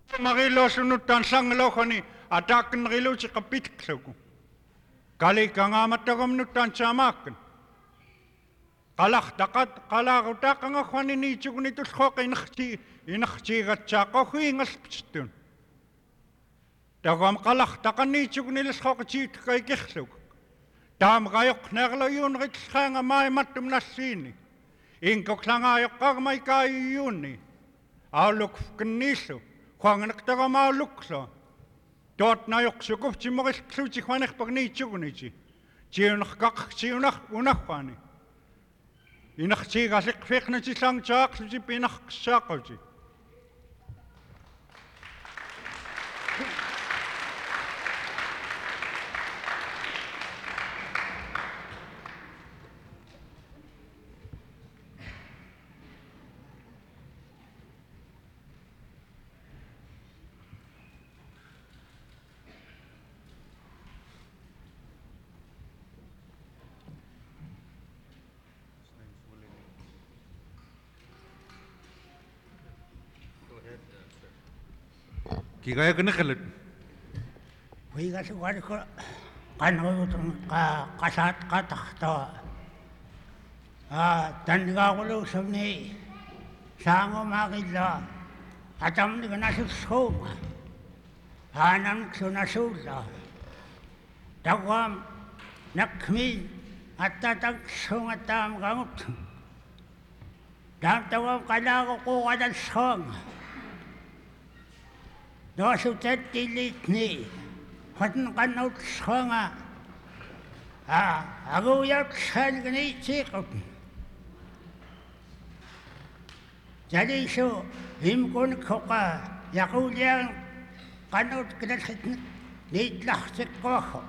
Marilosunut tan sanglokoni atakan riluci kapitluku. Kali kangamatagam tan samakan. Kalah takat kalah utakang akwani ni chukunitus kok inakchi gatchako hingas pstun. Dagam kalah takan ni chukunilis kok chit kay kihluk. Tam kayok nerlo yun rikshanga may matum nasini. Inkok langayok kagmay kayo yuni. Auluk kniso. Kwang naktagam aulukso. Dot na yok sukuf chimokis kluchi kwanek pag ni chukunichi. Chiyunak kak chiyunak unakwani. Inakchi gasik fikna chi sang chak chi pinak sakochi. Kigaya kena kalat. Wiga suwar ko kanutong kasat katakto. Tanda ko lusog ni sango makidla. Atam ni kanasuksoma. Hanam sunasula. Tawam nakmin at tatagsong at tamgamot. Tawam kalako ko kadansong. Dosu tetilit ni hatan kanut songa agu yak san gani cikot jadi so himkon koka yaku yang kanut kedat nitlah cikko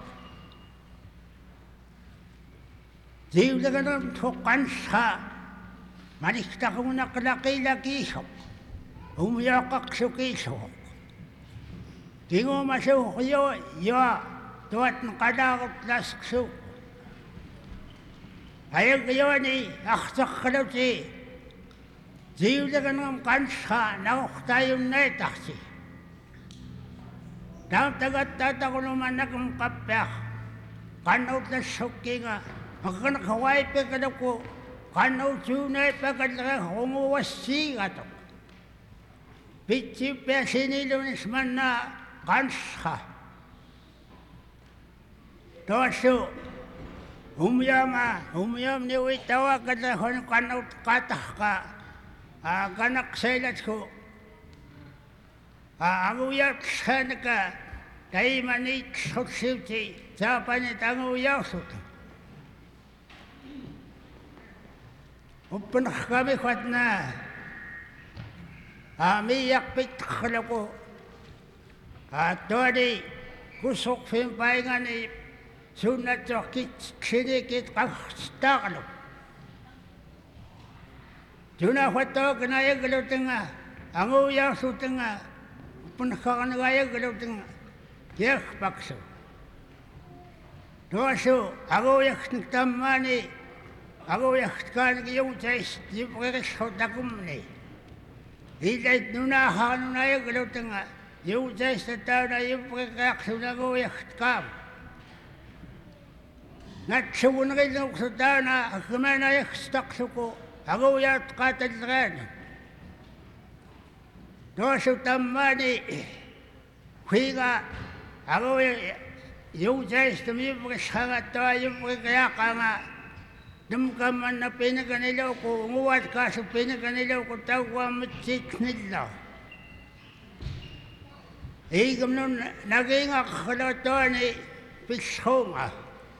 jiwlagan tukan sa manikta ko na kalaki-laki so umyakak sukiso Tingo masuk yo tuat kadakot lasksu. Ayag yo ni aksak kalauti. Jiwlagan ng kansa na uktayong naitaksi. Dam tagat tata ko naman nakang kapyak. Kanaut na suki nga. Magkanakaway pa ka ko. Kanaut sunay pa ka na humuwasi ka to. Pitsi pa sinilunis man na kansa. Dosu umyam ni witawa kada hon kanaut katah ka kanak selat ko aguyat san ka dai mani sotsiti japane tangu yasut upan kami khatna amiyak pit khalako Todi kusok pimpaingan ni sunat sakit sedikit kastakalo. Juna foto kenaya gelo tengah, angu yang su tengah, punakakan gaya gelo tengah, yak pakso. Dosu angu yak tamani, angu yak kan yung tais di pagkakasot akum ni. Ilait nuna hanunaya gelo tengah. Yung tais na tao na yung pagkakakso na goyak kam. Natsuko na kayo sa tao na akuman na yung stakso ko. Ako yung katadran. Dosu tamani. Kwiga. Ako yung tais na yung pagkasangat tao yung pagkakaka nga. Dumkaman na pinaganilaw ko. Umuwat ka sa pinaganilaw ko. Tawag matsik nila. Igam nun naging akalato ni Pishonga.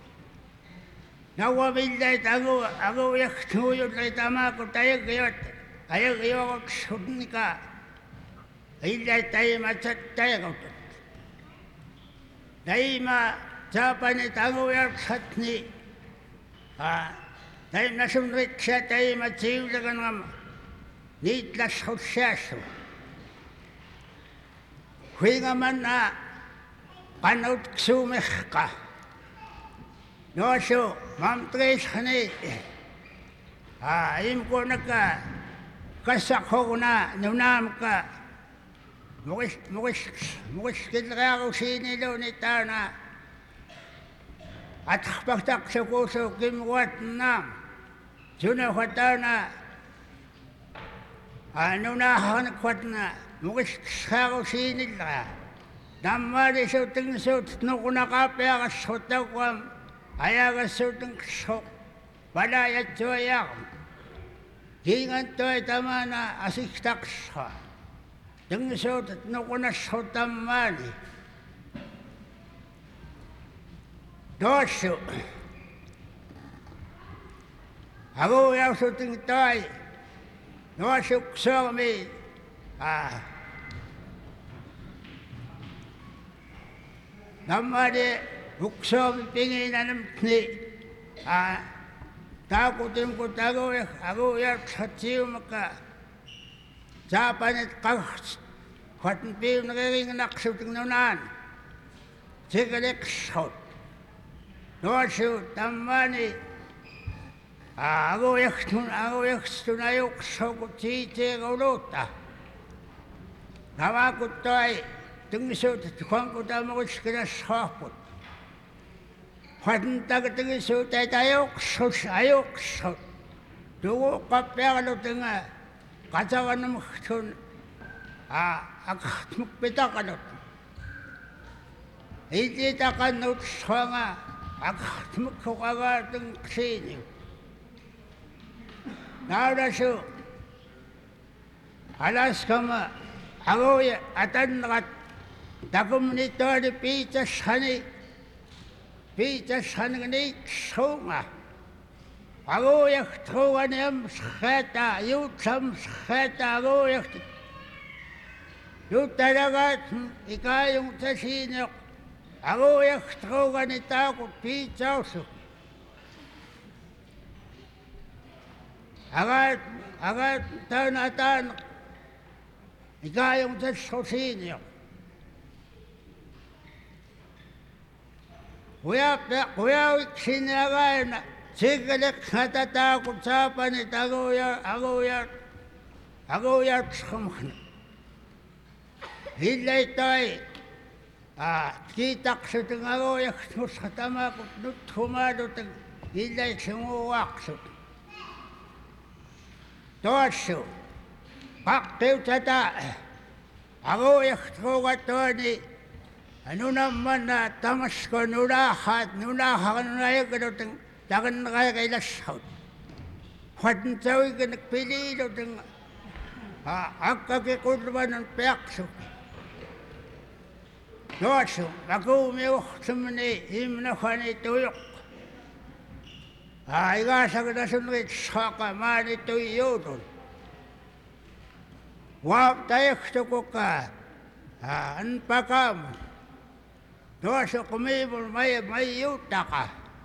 Nawabillay ako yak tuyod na itama ko tayo gayot. Ayaw ako ksudni ka. Ilay tayo matsat tayo ko. Dahil japan itago yak satni. Dahil nasunrit siya tayo matsiwlagan ng nitlas hosyaso. Huwag man na panood ksumik ka. Noso, mamtres ka ni. Im ko nagka kasakho ko na nunam ka. mukiskilrearusiiniluuni taana atqpartaqsukuusu kimruatnaam sunuqataana nunaaharnikvatna mukiskisrearusiinillera nammaalisuttingsuut nuqunaqaapiaqassutaquam ayagassuutingqissoq palaayatsuayaaqam kiingantoi tamaana asiktaqsra tingsuut nuqunassrutammaani doossu aguuyaarsuting tai noasuksoormi nammaali uksoormi pingiinanamtni taakutimkut aguuyaarsatsiumaka saapanit qarts kvatn piuneriringnaqsuting nunaan sikaliqssut noassu tammaani aguuyakstunayuqssugut siitiiruuluutta navaakuttai tingsuut tuqankutamuruskilassraarput kvatn takatigissuut ayuqsut tuguuqqappiarlutinga qataranamuksun aqartmukpitaqalut iititaqannut sranga aqartmukkuqagaating qsiini naulasu alaskama aguuya atannerat takumnitooli piitassanignitsuunga aguuyaqtruganiam sqaata yuutsam sqaata aguuyaqt yuuttalagaat ikaayungtasiineq aguuyaqtrugani taaqut piitsausuk agaat taanataan ikaayungtassusiineq Kuyaawiksinagaayna sikalik hatataakut saapanit aguuyartsqumqna hillaitai kiitaqsuting aguuyaqsmusqatamaakut nutthumaluting hillaiksinguuaaqsut toassu qaqqqiutata aguuyaqtruugatuani nunammanna tamasko nunaaharanunayagaluting taganneqaiqilassut kvatntauiganak piliiluting akkakikullvanun piaqsut noassu akuumiuqsumni imnaqani tuyuq igaasagnasunnrit saaqa maani tuyyuutun waaptayaqtukuqa anpakaamu dosu kumibul mayuutaqa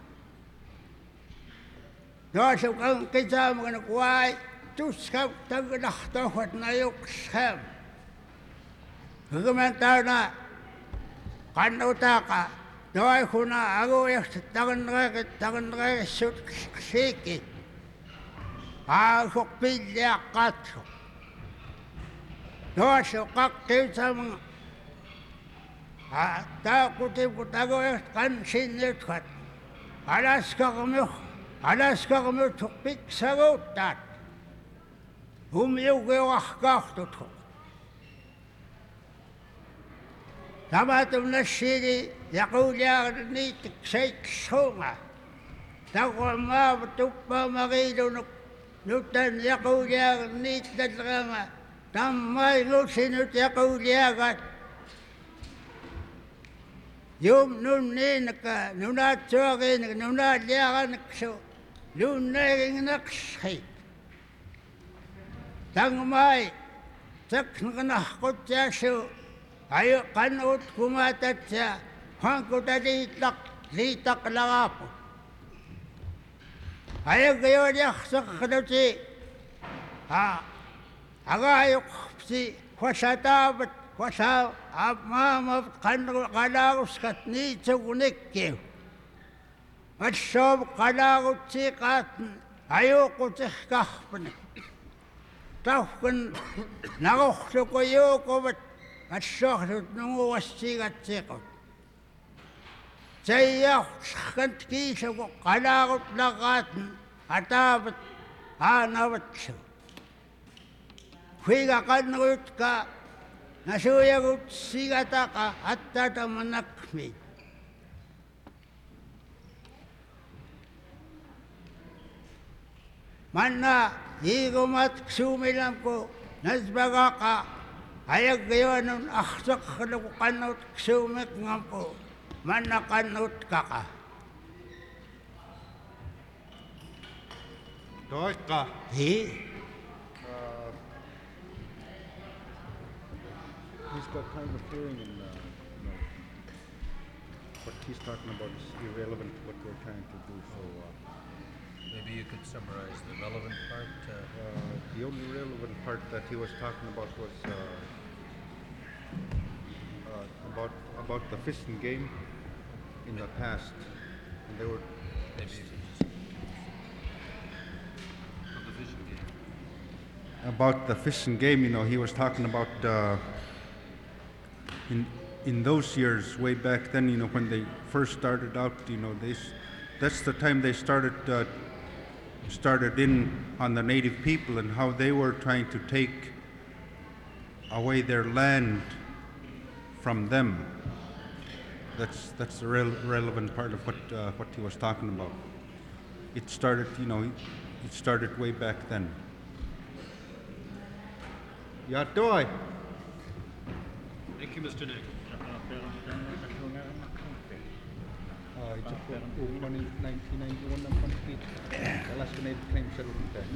dosu kang kitsaamgana kuwaay tuskap tagnaqtoqat nayuqsam hukumantauna qannutaqa doaykuna aguuyaqt taganneqassut siikit aaguq pilliaqqaatsu dosu qaqqkiutsamga taakutimkut aguuyaqt qansinniutqat alaskaqmiuq piksaguuttaat humiugiuaqkaartutquq tamatum nassiili yaquuliaarniitik saiksuunga taquamaavu tuppaamariilunuk nutan yaquuliaarniitlalleranga tammailusinut yaquuliagat yum nunniinaka nunaatsuagiinak nunaaliaranaksu nunnairingnaqsqit tangmai taknaqnaqqutsiassu ayu qannut kumatatsa hankutaliitlaqlaraaput ayagayuliaqseqqaluti agaayuqsi kwasataavat kwasaa maamat qalaaruskat niitsugunikkiu atsoom qalaarutsiiqaatn ayuuqutihkarpani tawkan narorlukuyuuquvat atsohdut nunguassiigatsiiqut sayyaaqsqant kiisugu qalaagut laqaatn ataavat aanavatsu huiga qannuutka nasuuyagut sigataqa attatamanakmi manna hiigumat ksuumilamku nasbagaqa ayagayuanun akhsaqluku qannut ksuumikngampu manna qannut kaqa Toikka. hi He's got kind of a feeling in, what he's talking about is irrelevant to what we're trying to do. So Maybe you could summarize the relevant part. the only relevant part that he was talking about was about the fishing game in the past, and they were Maybe you could just... Of the vision game. about the fishing game. You know, he was talking about in those years, way back then. You know, when they first started out. You know, that's the time they started in on the native people and how they were trying to take away their land from them. That's the relevant part of what he was talking about. It started, you know, it started way back then. Ja, toi. Thank you, Mr. Nick. Itse kun 1991 ang konflikt, Alaska Native Claims Settlement Act.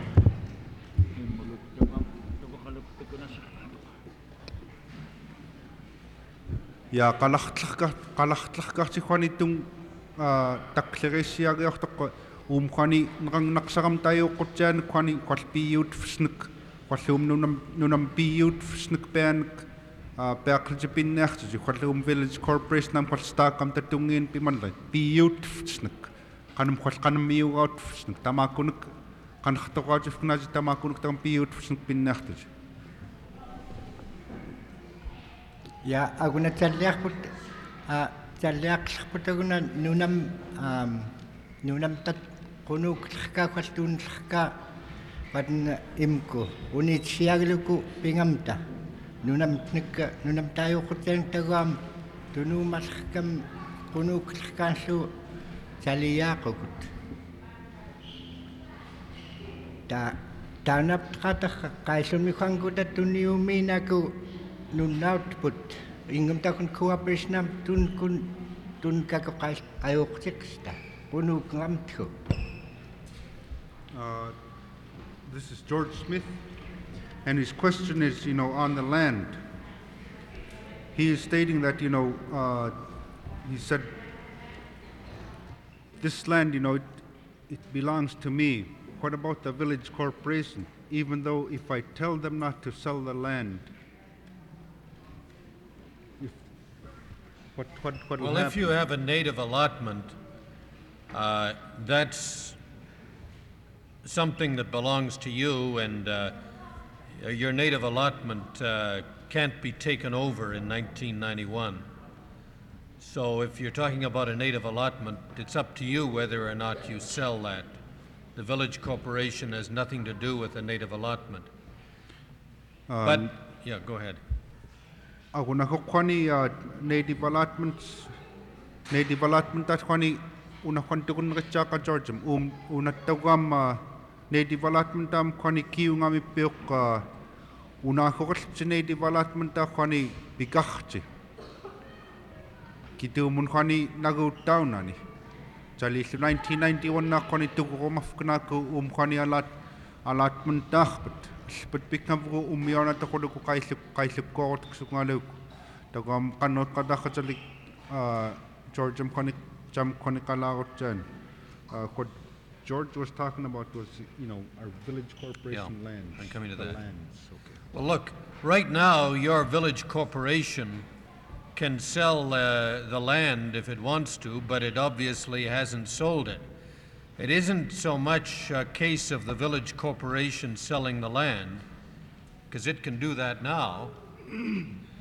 Ja qalahtlaqartikhuanitung taqlerissiagiortoqqa uumkhani neqangnaqsaram tajuuqqutsaanukkhani qalpiiuutfsnek qalluum nunam piiuutfsnek peanek peaqlitipinniartusi qalluum Village Corporation nam qallstaaqam tatungiin pimanlat piiuutfsnek qanum qanammiugautfsnek tamaakkunek qanartoqaatifknaasi tamaakkunek taram piiuutfsnek pinniartusi. ja aguna talliaqsarputaguna nunam tat qunuuqllerkaaqqaltuunllerkaa patna imku unitsiagiluku pingamta nunam taayuqqutsaanuk taguam tunuumallerkam qunuuqllerkaanlu taliyaaqukut taanaptaqatarra qaisumikhuankuta tuniumiinaku nunnautput ingam takun cooperation tun kakaqais ayuqtiqsta qunuuqngamtku. This is George Smith, and his question is, you know, on the land. He is stating that, you know, he said, this land, you know, it belongs to me. What about the Village Corporation? Even though if I tell them not to sell the land, what will Well, happen? if you have a native allotment, that's something that belongs to you, and your native allotment can't be taken over in 1991. So if you're talking about a native allotment, it's up to you whether or not you sell that. The Village Corporation has nothing to do with a native allotment. But, yeah, go ahead. Nakukuhani native allotment at kwani unakwantukun ritsaka Georgium unatawam native allotment am kwani kiungami piuk unakukulsi native allotment at kwani pikachti kitumun kwani nagutaunani jali 1991 na kwani tukumafknaku kwani allotment dachbet but piknavu umiona takuluku kaislukoot ksukungaluk tagam kanot kadakhatalik Georgium kwani jam kwani kalagot jan what George was talking about was, you know, our Village Corporation Yeah, lands. I'm coming to the that. lands, okay. Well, look, right now, your Village Corporation can sell the land if it wants to, but it obviously hasn't sold it. It isn't so much a case of the Village Corporation selling the land, because it can do that now.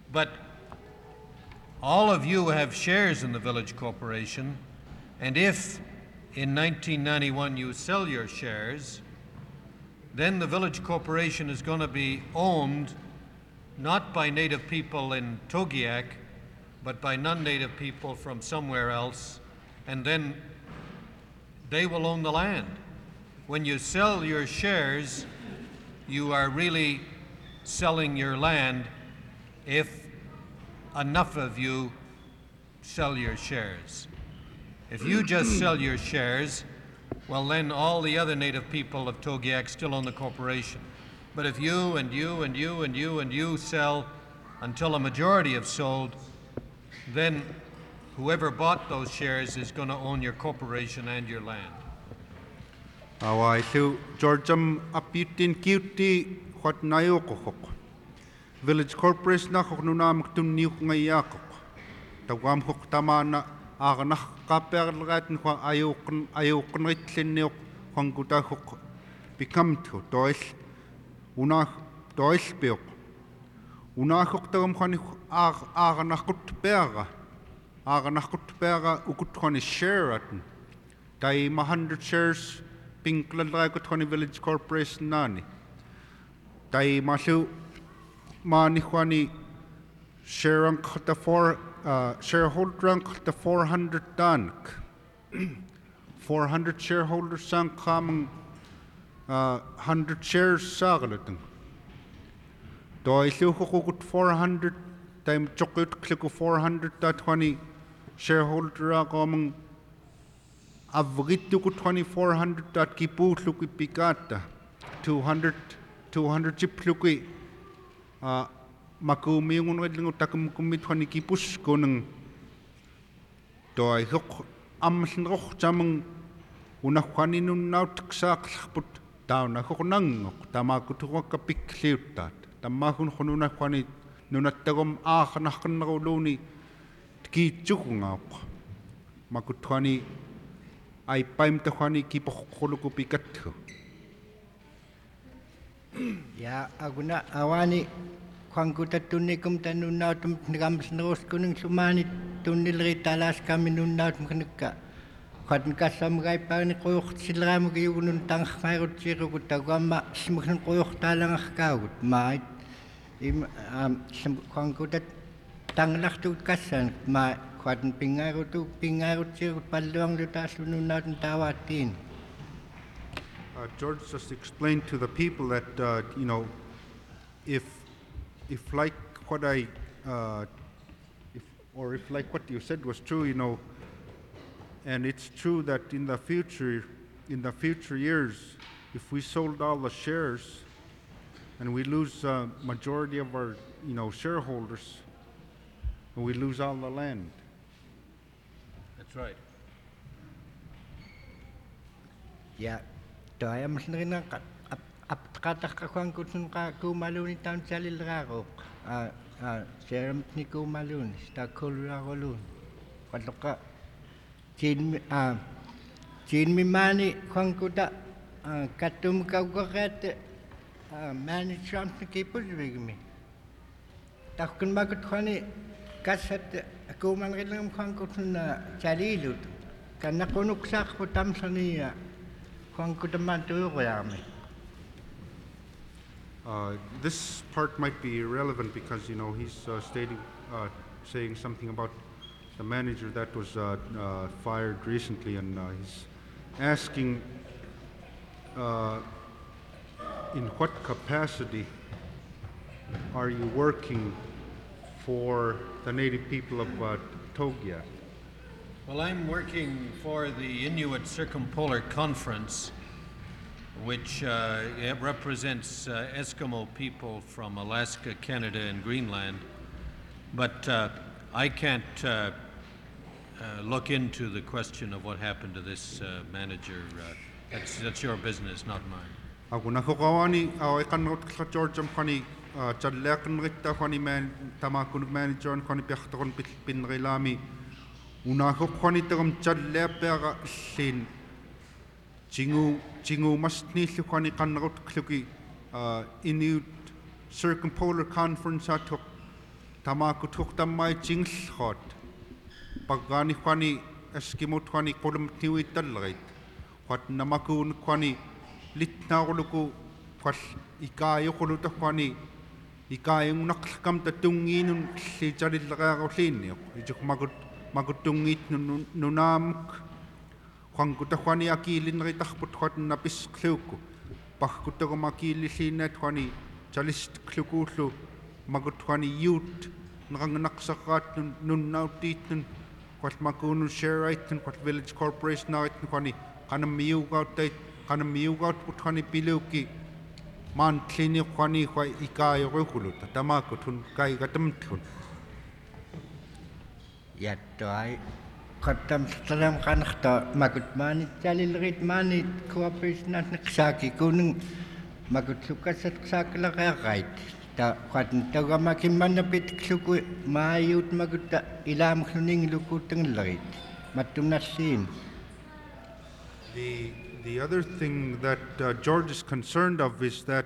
But all of you have shares in the village corporation, and if in 1991 you sell your shares, then the village corporation is going to be owned not by native people in Togiak, but by non-native people from somewhere else, and then they will own the land. When you sell your shares, you are really selling your land if enough of you sell your shares. If you just sell your shares, well, then all the other native people of Togiak still own the corporation. But if you and you and you and you and you sell until a majority have sold, then whoever bought those shares is going to own your corporation and your land. Awai su Georgiam apitin kiuti what nayokok. Village corporation na kok nunam tunniuk ngayakok. Tawam kok tamana aganah kaperlagat kwa ayokn ritlinniok kwanguta kok bikamtu toil unah toil biok. Unah kok tawam kwani aganah kut ukut kwani share atin. Tai 100 shares Pinklalai ko 20 village corporation nani. Tai masu mani kwani share the shareholder the 400 tank. 400 shareholders sang kamang 100 shares sagalatung. Doi su hukukut 400 time chokut kliku 400 that 20 shareholder kamang Avritu 2400 that kipu luki pikata 200 chipluki makumi ngun takum kumit hani kipus koneng doi hok amsnroch jamang una khani nun naut ksak put down na khonang tamaku tuwa kapik liutat tamakun khonuna khani nunatagom akhna khnruluni ki chukunga makuthani ay paim tahani ki pokholuku pikathu ya aguna awani kwangkuta tunnikum tanunautum ngamsneros kunung sumani tunnilri talas kami nunautum knikka khatn kasamgai pani qoyuq silramu kiyugunun tangkhmairut sirugut tagwamma simkhn qoyuq talangakkagut mait im kwangkuta tanglaktu kassan ma khatn pingarut sirut palluang lutasununatun tawatin. George just explained to the people that if like what if like what you said was true, and it's true that in the future years, if we sold all the shares and we lose majority of our shareholders, and we lose all the land. That's right. Yeah. Toaya masnrina aptkatak kakwang kutsun ka kumaluni taon salilrako seram ni kumalun sta kulrakolun patoka chin mi mani kwang kuta katum kawgakat mani trump ni kipus bigmi takun bakut khani kasat kumalrilam kwang kutsun salilut kana kunuk sak putam sania This part might be irrelevant because he's saying something about the manager that was fired recently, and he's asking in what capacity are you working for the native people of Togiak? Well, I'm working for the Inuit Circumpolar Conference, which represents Eskimo people from Alaska, Canada, and Greenland. But I can't look into the question of what happened to this manager. That's your business, not mine. Aguna kokawani awekan ka George khani challekan ritta khani man tamakun manager khani pekton pinrilami una khani tagam challepera sin jingu masni khani kanrut kluki Inuit Circumpolar Conference atok tamakut huktamai jinglhot pagani kwani eskimot kwani kolum tiwitalrit wat namakun kwani litnauluku kwal ikayukuluta kwani ikayung naklkam tatunginun lijalillaqaaqulliinniuq ijuk makutungit nunamuk kwankuta kwani akiilinritarput kwat napisqluukku pagkutagumakiillilliinaat kwani chalistklukuullu makut kwani youth naqangnaqsaqaatnun nunnautiitnun kwal makunun shareaitnun kwal village corporation aitnun kwani qanammiugautput kwani piluuki maantlini kwani kwa ikaayoruukuluta tamakutun kaigatamtlun Yattoai qattam salam qanarta makut maanit jalilrit maanit cooperation naqsaaki kunung makut sukassat qsaaklaqaaqait ta qatn tagamakimmanapit kluku maayut makutta ilaamkhluning lukutanglerit mattumnarsiin. The other thing that George is concerned of is that,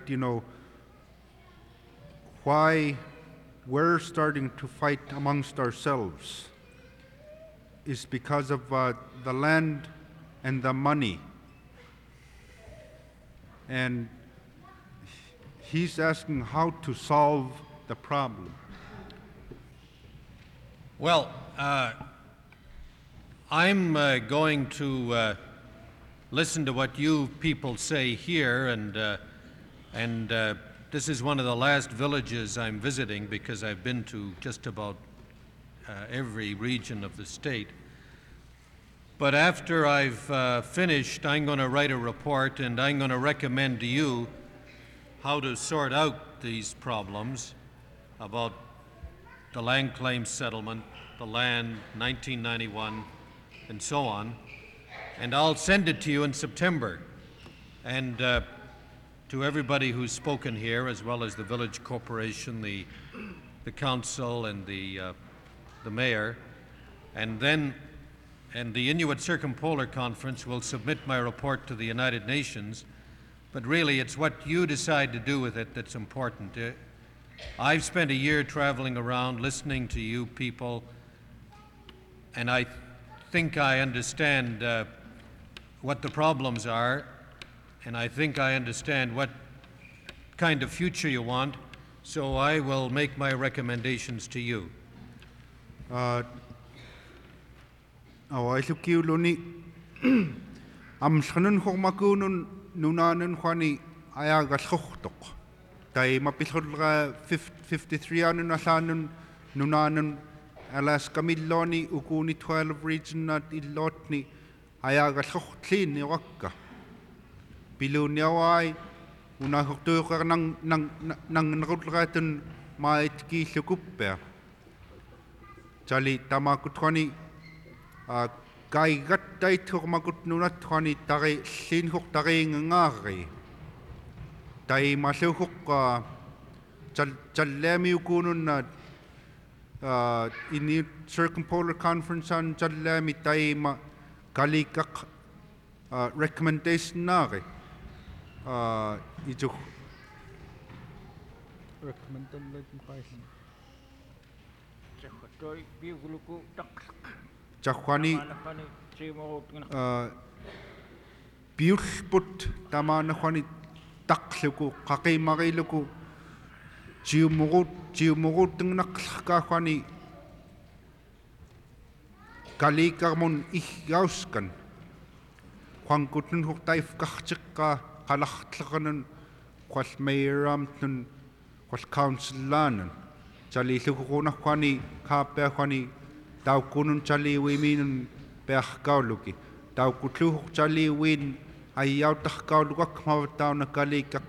why we're starting to fight amongst ourselves is because of the land and the money. And he's asking how to solve the problem. Well, I'm going to listen to what you people say here, and this is one of the last villages I'm visiting because I've been to just about every region of the state. But after I've finished, I'm going to write a report and I'm going to recommend to you how to sort out these problems about the land claim settlement, the land, 1991, and so on. And I'll send it to you in September. And to everybody who's spoken here, as well as the village corporation, the council, and the mayor, and the Inuit Circumpolar Conference will submit my report to the United Nations. But really, it's what you decide to do with it that's important. I've spent a year traveling around listening to you people, and I think I understand what the problems are, and I think I understand what kind of future you want, so I will make my recommendations to you. Awailukiuluni amshanun hormakunun nunanun khwani ayagalluqtoq tai mapilhulra 53 anun alanun nunanun Alaska milloni ukuni 12 region at illotni ayagalluqtlin iwakka piluniawai unahurtuuqar nang nrulratun maitkiillukuppea chali tamakutwani kaigattaiturmakut nunatwani tari linhuq tariingangaari tai malluhuq challami ukununna Inuit Circumpolar Conference on challami taima kalikaq recommendation naari ijuk Chahwani piulput tamanahwani taqluku qaqimariluku jiumurutngnaqlqahwani kalikarmun iggauskan quankutun hurtaifqartiqqa qalartleqanun qual mayoramtun qual councillaanun chalillukuqunarquani qaappeaqwani taukunun chaliwiminun pearkauluki taukutluhuq chaliwin ayyauttarkaulukak mavatauna kalikaq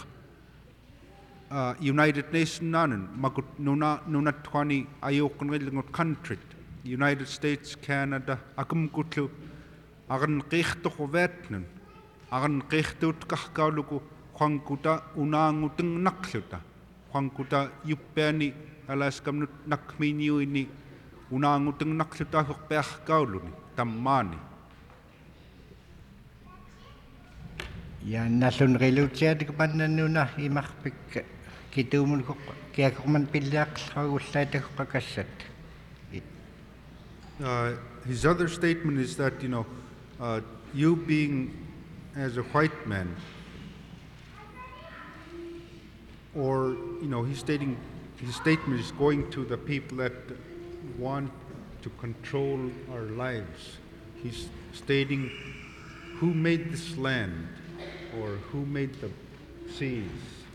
United Nations nanan makut nunatwani ayuqnrilngut country United States Canada akumkutlu aran qihtuqvetnun aran qihtuutqarkauluku quankuta unaangutengnaqluta quankuta yuppeani alaskamnut nakminiuini unaangutengnaqluta hurpearkauluni tammaani Ja nallun relutiatik pannannuna imarpik Kitumun ko kaya ko man pilak sa ulay ta ko kakasat. His other statement is that, you being as a white man, or, he's stating, his statement is going to the people that want to control our lives. He's stating who made this land or who made the seas.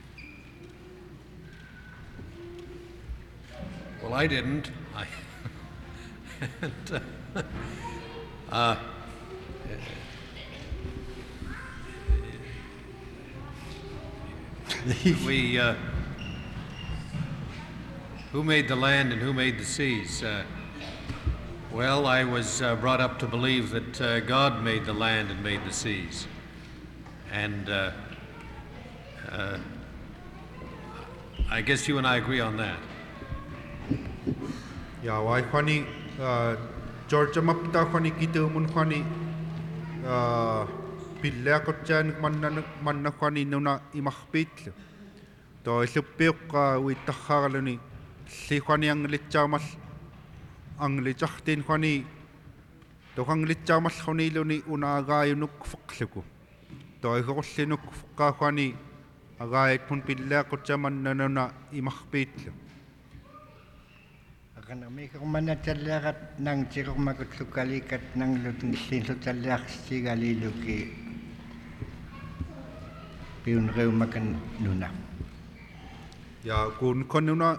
Well, I didn't. Who made the land and who made the seas? Well, I was brought up to believe that God made the land and made the seas. And I guess you and I agree on that. Ya, wai khani George mapta khani kitumun khani pilla ko chan manna khani nuna imahpitlu. To iluppiuq uittakharaluni li khani ang litchamal ang lichachtin khani to khang litchamal khani luni unaagaayunuk fuqluku. To ihorullinuk fuqqa khani agaayt pun pilla ko chamanna nuna imahpitlu. Akan kami ko man natalakat nang chiro makutlukalikat nang lutung sinso talak sigaliluki piun reu makan nuna. Ya, kun konuna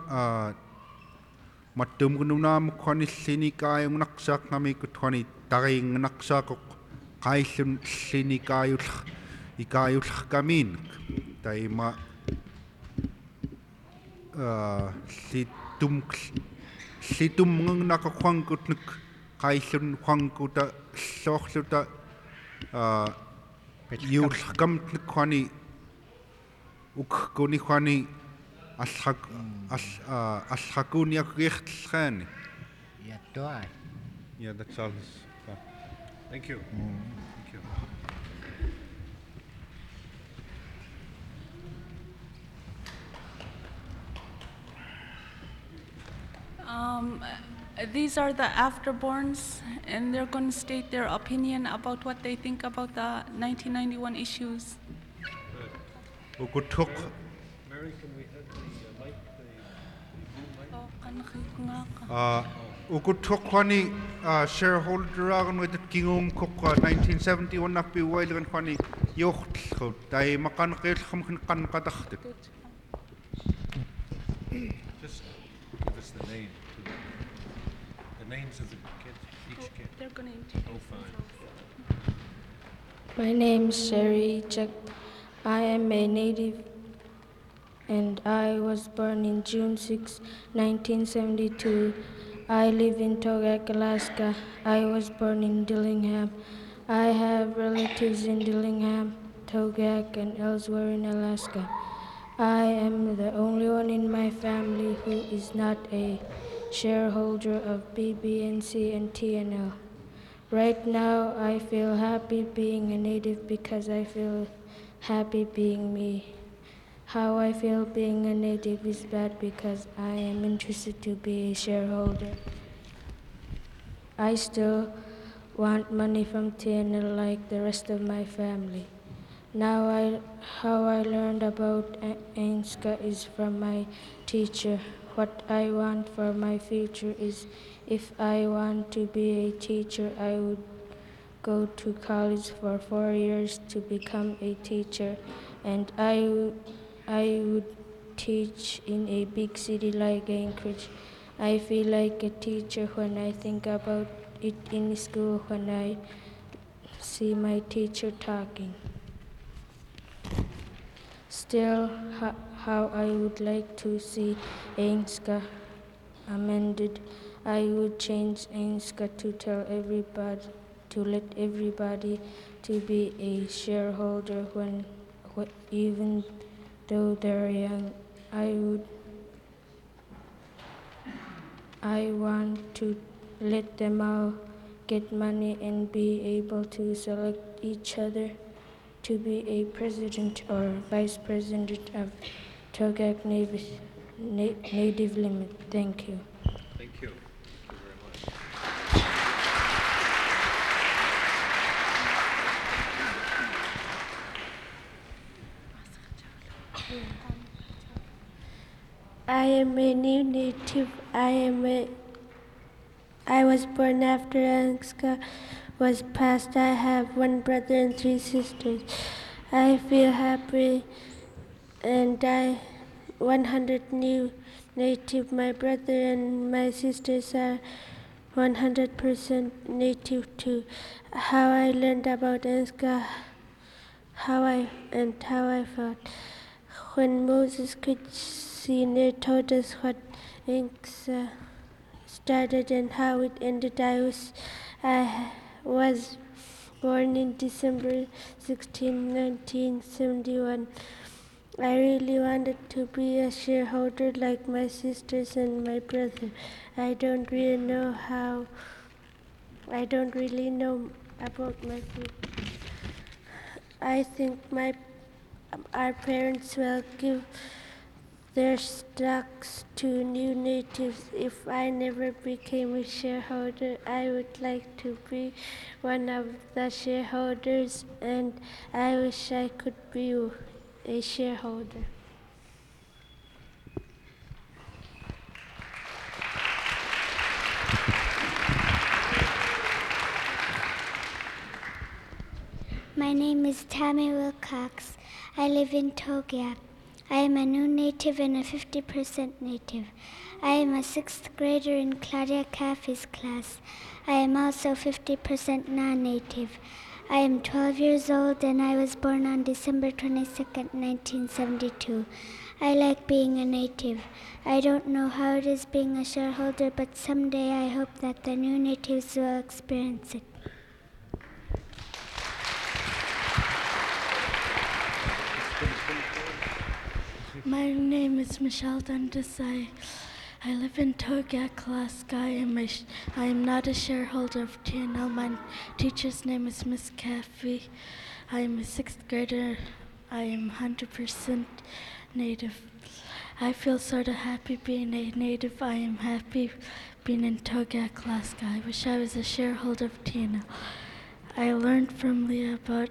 matum kununa mukhani sini kayong naksak nami kuthani taring naksak kaisun sini kayul ikayul kamin tay ma situm ngang nakakwangkut nuk kaisun kwangkuta sokhluta yul kamt nukhani uk kuni khani Al-Hakun yakrichtkhani. Ya toa. Yeah, that's all. Thank you. Thank you. These are the afterborns, and they're going to state their opinion about what they think about the 1991 issues. Ukutuk. Mary, can we have the mic, Oh, kanakik nga ka. Ukutuk kwani shareholder agan with the kingum cook 1971 nakpi wailan kwani yochtl tay makan kham kan kadachtik. Just give us the name. The names of the kids, each kid. They're going to introduce Oh, fine. themselves. My name is Sherry Chuck. I am a native and I was born in June 6, 1972. I live in Togak, Alaska. I was born in Dillingham. I have relatives in Dillingham, Togak, and elsewhere in Alaska. I am the only one in my family who is not a shareholder of BBNC and TNL. Right now, I feel happy being a native because I feel happy being me. How I feel being a native is bad because I am interested to be a shareholder. I still want money from TNL like the rest of my family. How I learned about Ainska is from my teacher. What I want for my future is if I want to be a teacher, I would go to college for 4 years to become a teacher, and I would teach in a big city like Anchorage. I feel like a teacher when I think about it in school when I see my teacher talking. Still, how I would like to see Ainska amended. I would change Ainska to tell everybody, to let everybody to be a shareholder even though they're young. I want to let them all get money and be able to select each other to be a president or vice president of Togak Native Limit. Thank you. Thank you. I am a new native. I was born after Alaska was passed. I have one brother and 3 sisters. I feel happy and I 100 new native. My brother and my sisters are 100% native too. How I learned about Alaska, how I felt. When Moses Sr. told us what Inks started and how it ended, I was born in December 16, 1971. I really wanted to be a shareholder like my sisters and my brother. I don't really know about my future. I think our parents will give their stocks to new natives. If I never became a shareholder, I would like to be one of the shareholders, and I wish I could be a shareholder. My name is Tammy Wilcox. I live in Togiak. I am a new native and a 50% native. I am a 6th grader in Claudia Caffey's class. I am also 50% non-native. I am 12 years old and I was born on December 22nd, 1972. I like being a native. I don't know how it is being a shareholder, but someday I hope that the new natives will experience it. My name is Michelle Dundas. I live in Togak, Alaska. I am not a shareholder of TNL. My teacher's name is Miss Caffey. I am a 6th grader. I am 100% native. I feel sort of happy being a native. I am happy being in Togak, Alaska. I wish I was a shareholder of TNL. I learned from Leah about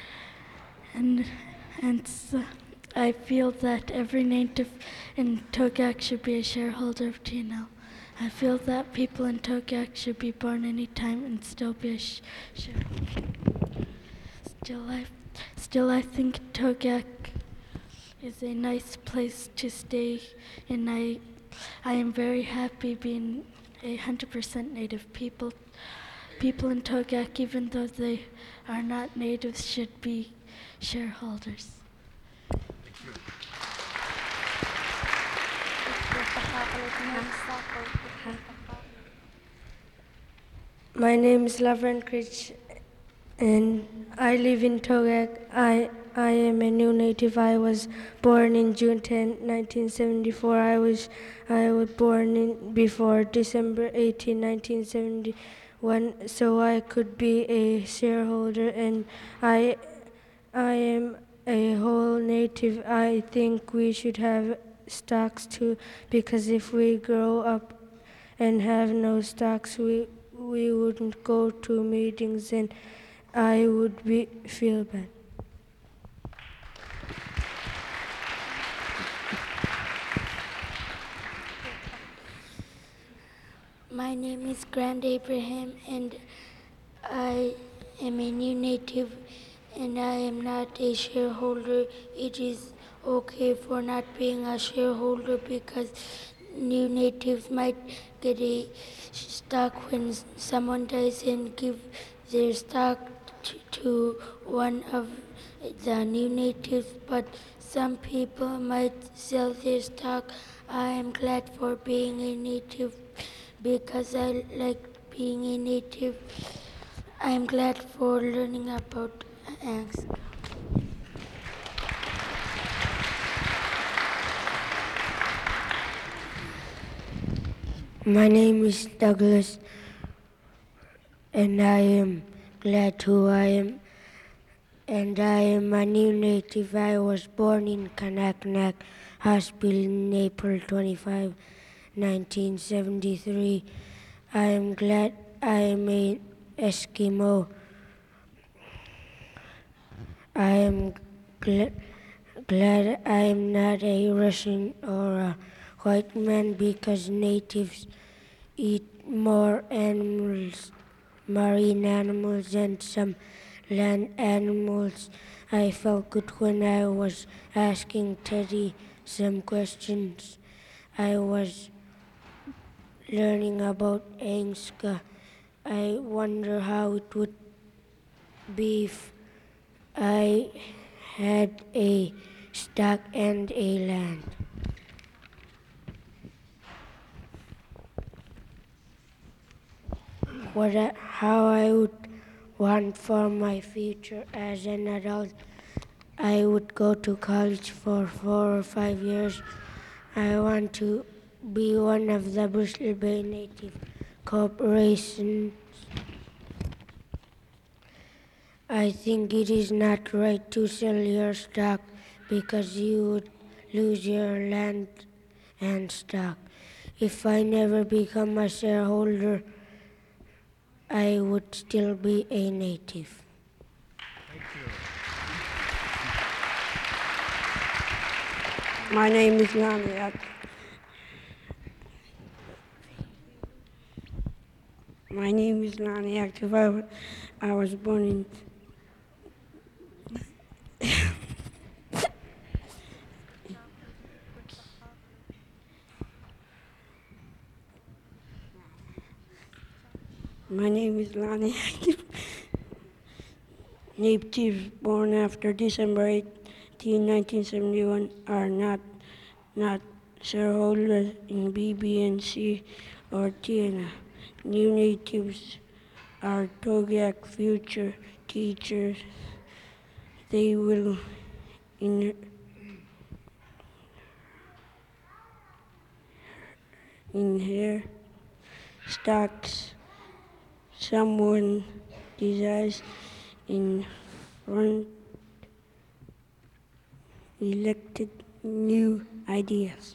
I feel that every native in Togak should be a shareholder of TNL. I feel that people in Togak should be born anytime and still be a shareholder. Still, I think Togak is a nice place to stay, and I am very happy being 100% native. People in Togak, even though they are not natives, should be shareholders. My name is Laverne Critch, and I live in Togak. I am a new native. I was born in June 10, 1974. I was born before December 18, 1971, so I could be a shareholder, and I am a whole native. I think we should have stocks too, because if we grow up and have no stocks, we wouldn't go to meetings, and I would feel bad. My name is Grant Abraham, and I am a new native, and I am not a shareholder. It is okay for not being a shareholder because new natives might get a stock when someone dies and give their stock to one of the new natives, but some people might sell their stock. I am glad for being a native because I like being a native. I am glad for learning about ants. My name is Douglas, and I am glad who I am, and I am a new native. I was born in Kanaknak. Hospital in April 25, 1973. I am glad I am an Eskimo. I am glad I am not a Russian or a white man because natives eat more animals, marine animals, and some land animals. I felt good when I was asking Teddy some questions. I was learning about Angska. I wonder how it would be if I had a stock and a land. How I would want for my future as an adult. I would go to college for 4 or 5 years. I want to be one of the Bristol Bay Native corporations. I think it is not right to sell your stock because you would lose your land and stock. If I never become a shareholder, I would still be a native. My name is Lani. My name is Lani Active. I was born in My name is Lani Active. Natives born after December 18, 1971 are not shareholders in BBNC or TINA. New natives are Togiak future teachers. They will inherit stocks someone desires in front elected new ideas.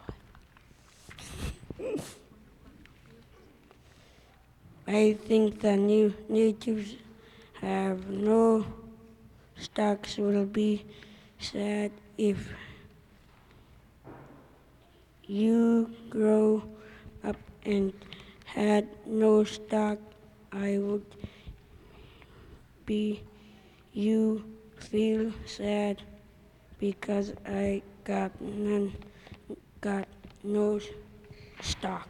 I think the new natives have no stocks will be sad if you grow up and had no stock. I would be you feel sad because I got no stock.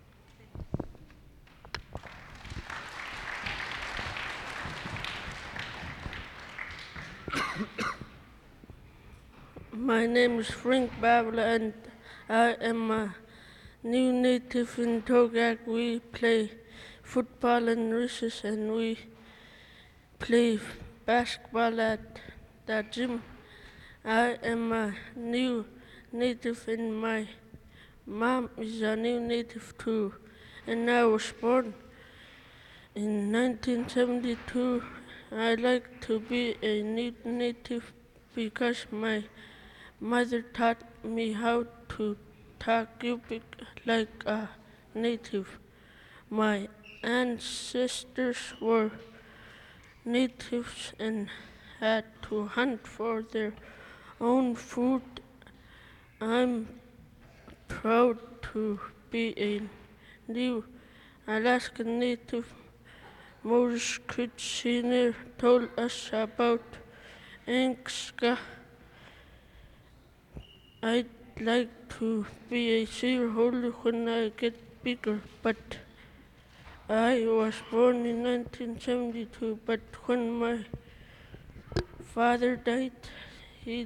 My name is Frank Babla and I am a new native in Togak. We play football in recess and we play basketball at the gym. I am a new native and my mom is a new native too. And I was born in 1972. I like to be a new native because my mother taught me how to talk Yupik like a native. My ancestors were natives and had to hunt for their own food. I'm proud to be a new Alaskan native. Moses Creed Sr. told us about Angska. I'd like to be a shareholder when I get bigger, but I was born in 1972, but when my father died, he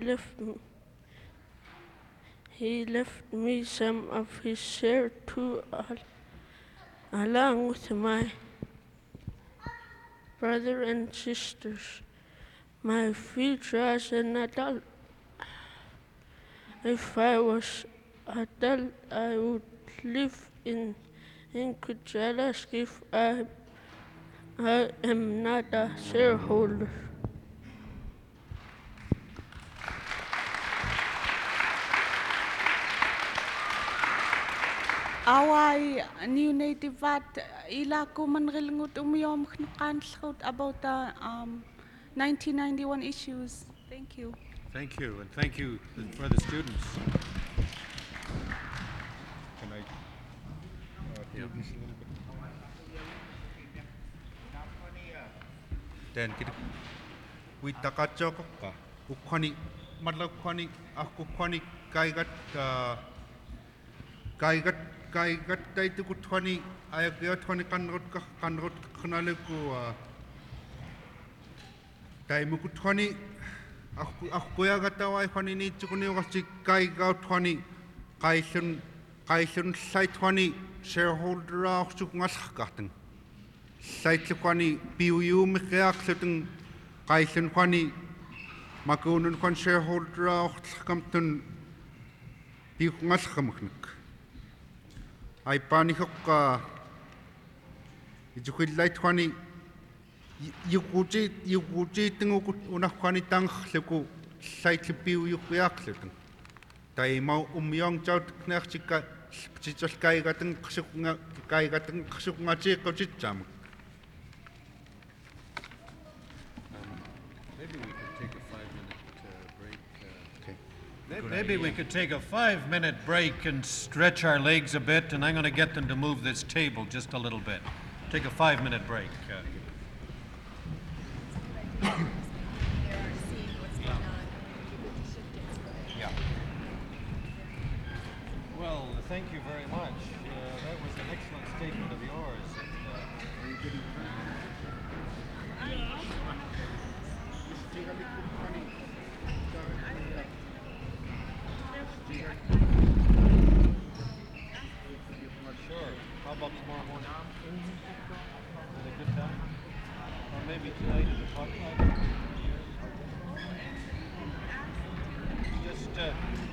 left me some of his share too, along with my brother and sisters. My future as an adult. If I was adult, I would live in Anchorage, Alaska if I am not a shareholder. Awai new native vat ila ko man rilngut umiyom knakanlgut about the 1991 issues. Thank you. Thank you, and thank you for the students. Can I Yeah. do this a little bit? Dan kita witakachokka ukhani matlab khani aku khani kaigat taitu kuthani ayakya thani kanrot khnaleku taimu kuthani aku koyagatawa khani ni chukuni wasi kaiga thani kaisun site thani shareholder achuk ngasakateng site khani PUU mekhaksuteng kaisun khani makunun khan shareholder achkamtun piu ngaskamkhnik ai pani hokka ijukhil light khani yukuji tingu una khani tang leku site piu yukyakleteng tai mau umyong chaut knerchika chichal kaigateng khsuknga kaigateng khsuknga chiqochicham. Maybe we could take a 5-minute break and stretch our legs a bit, and I'm going to get them to move this table just a little bit. Take a 5-minute break. Yeah. Well, thank you very much. That was an excellent statement of yours. Sure. How about tomorrow morning? Had a good time? Or maybe tonight at the potluck? Just